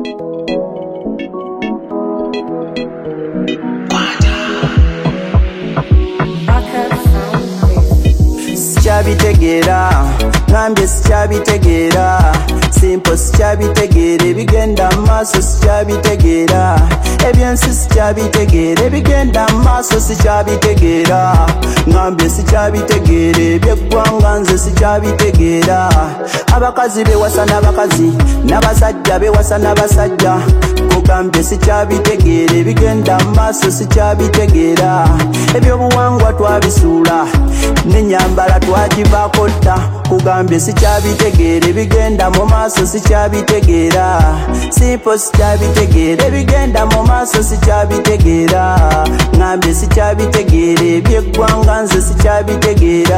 Sicyabitegera ngambye sicyabitegera simple sicyabitegera ebigenda maaso sicyabitegera ebyensi sicyabitegera ebigenda maaso sicyabitegera ngambye sicyabitegera ebyeggwanga nze sicyabitegera abakazi bewasa n'abakazi n'abasajja bewasa n'abasajja kugambye sicyabitegera ebigenda maaso sicyabitegera ebyobuwangwa twabisuula n'enyambala twagivaako dda kugambye sicyabitegera ebigenda mu maaso sicyabitegera simple sicyabitegera ebigenda mu maaso sicyabitegera ngambye sicyabitegera ebyeggwanga nze sicyabitegera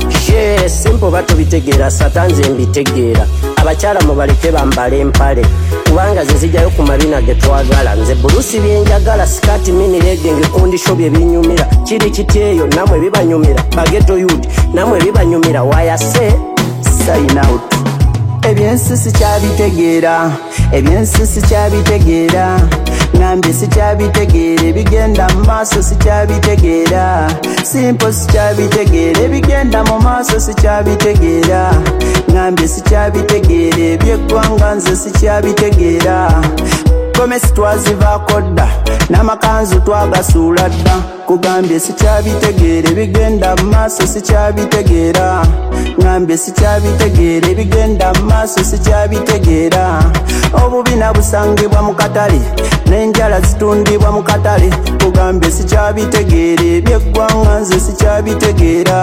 simple batubitegera satanze mbitegeera abakyala mubaleke bambala empale kubanga ze zijjayo ku mabina ge twagala nze bulusi byenjagala sikati mini legenge kondisho bye binyumira kiri kityeyo namwe bibanyumira bageto youth namwe bibanyumira wayase sign out ebyensi sicyabitegera ebyensi sicyabitegera ngambye sicyabitegera ebigenda mu maaso sicyabitegera simple sicyabitegera ebigenda mu maaso sicyabitegera ngambye sicyabitegera ebyeggwanga nze sicyabitegera gomesi twazivaako dda n'amakanzu twagasuula dda kugambye sicyabitegera ebigenda mu maaso sicyabitegera ngambye sicyabitegera ebigenda mu maaso sicyabitegera obubi nabusangibwa mu katale n'enjala zitundibwa mu katale kugambye sicyabitegera ebyeggwanga nze sicyabitegera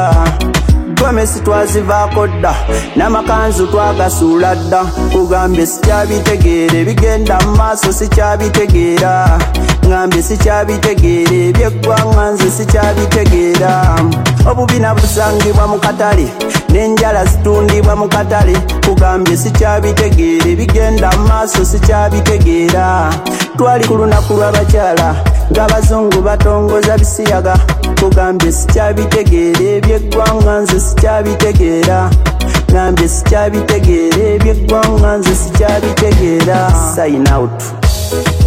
gomesi twazivaako dda n'amakanzu twagasuula dda kugambye sicyabitegera ebigenda mu maaso sicyabitegera ngambye sicyabitegera ebyeggwanga nze sicyabitegera obubi nabusangibwa mu katale n'enjala zitundibwa mu katale kugambye sicyabitegera ebigenda mu maaso sicyabitegera twali ku lunaku lw'abakyala ng'abazungu batongoza bisiyaga kugambye sicyabitegera ebyeggwanga nze sicyabitegera ngambye sicyabitegera ebyeggwanga nze sicyabitegera sign out